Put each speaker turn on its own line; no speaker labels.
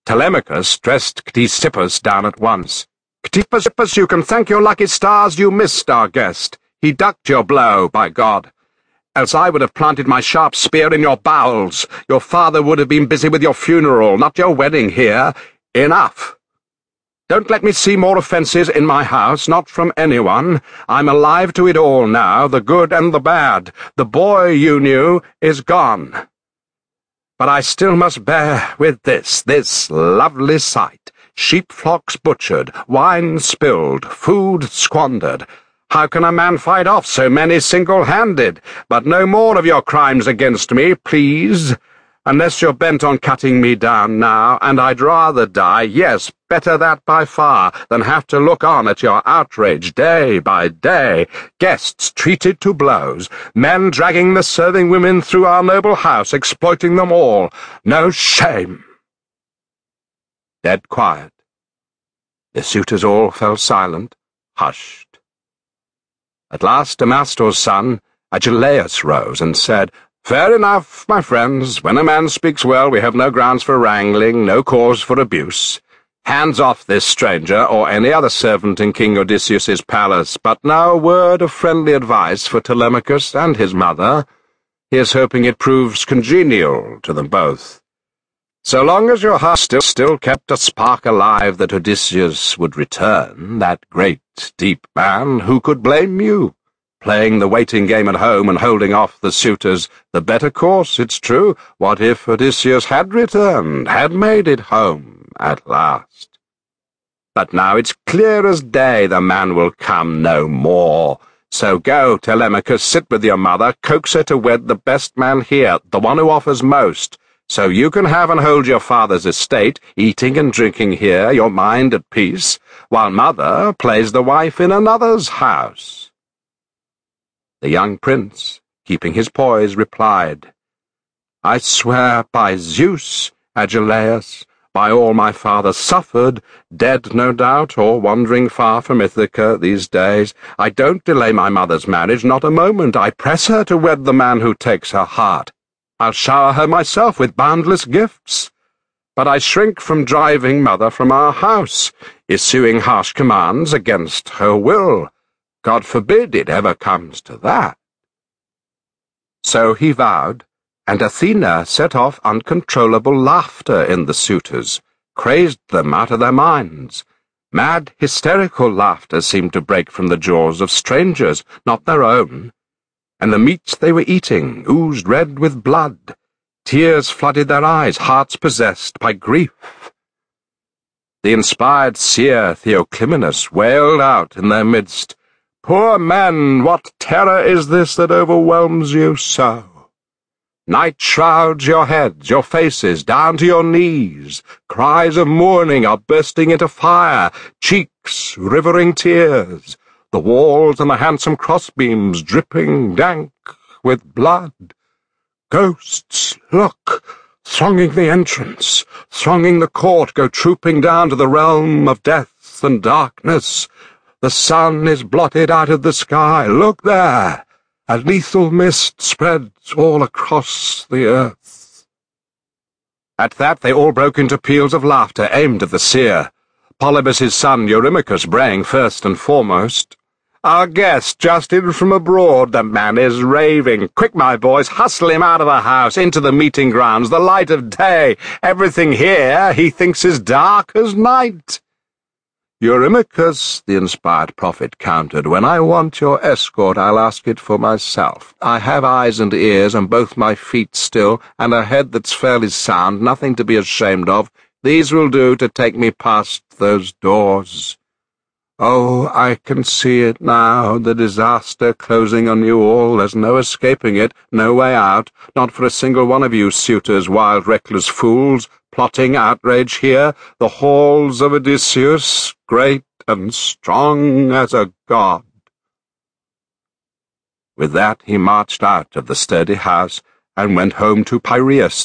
Telemachus dressed Ctesippus down at once. "Ctesippus, you can thank your lucky stars you missed our guest. He ducked your blow, by God. Else I would have planted my sharp spear in your bowels. Your father would have been busy with your funeral, not your wedding here. Enough. Don't let me see more offences in my house, not from anyone. I'm alive to it all now, the good and the bad. The boy you knew is gone. But I still must bear with this lovely sight. Sheep flocks butchered, wine spilled, food squandered. How can a man fight off so many single-handed? But no more of your crimes against me, please. Unless you're bent on cutting me down now, and I'd rather die, yes, better that by far, than have to look on at your outrage day by day, guests treated to blows, men dragging the serving women through our noble house, exploiting them all. No shame!" Dead quiet. The suitors all fell silent, hushed. At last Damastor's son, Agelaus, rose and said, "Fair enough, my friends. When a man speaks well, we have no grounds for wrangling, no cause for abuse. Hands off this stranger, or any other servant in King Odysseus's palace, but now a word of friendly advice for Telemachus and his mother. He is hoping it proves congenial to them both. So long as your heart still kept a spark alive that Odysseus would return, that great, deep man, who could blame you? Playing the waiting game at home and holding off the suitors, the better course, it's true. What if Odysseus had returned, had made it home at last? But now it's clear as day the man will come no more. So go, Telemachus, sit with your mother, coax her to wed the best man here, the one who offers most, so you can have and hold your father's estate, eating and drinking here, your mind at peace, while mother plays the wife in another's house." The young prince, keeping his poise, replied, "I swear by Zeus, Agelaus, by all my father suffered, dead no doubt, or wandering far from Ithaca these days, I don't delay my mother's marriage, not a moment. I press her to wed the man who takes her heart. I'll shower her myself with boundless gifts. But I shrink from driving mother from our house, issuing harsh commands against her will. God forbid it ever comes to that." So he vowed, and Athena set off uncontrollable laughter in the suitors, crazed them out of their minds. Mad, hysterical laughter seemed to break from the jaws of strangers, not their own. And the meat they were eating oozed red with blood. Tears flooded their eyes, hearts possessed by grief. The inspired seer Theoclymenus wailed out in their midst, "Poor men, what terror is this that overwhelms you so? Night shrouds your heads, your faces, down to your knees. Cries of mourning are bursting into fire, cheeks rivering tears, the walls and the handsome crossbeams dripping dank with blood. Ghosts, look, thronging the entrance, thronging the court, go trooping down to the realm of death and darkness. The sun is blotted out of the sky. Look there! A lethal mist spreads all across the earth." At that they all broke into peals of laughter aimed at the seer, Polybus's son Eurymachus braying first and foremost, "Our guest just in from abroad, the man is raving. Quick, my boys, hustle him out of the house, into the meeting grounds, the light of day. Everything here he thinks is dark as night." "Eurymachus," the inspired prophet countered, "when I want your escort, I'll ask it for myself. I have eyes and ears, and both my feet still, and a head that's fairly sound, nothing to be ashamed of. These will do to take me past those doors. Oh, I can see it now, the disaster closing on you all. There's no escaping it, no way out, not for a single one of you suitors, wild, reckless fools, plotting outrage here, the halls of Odysseus, great and strong as a god." With that he marched out of the sturdy house and went home to Piraeus,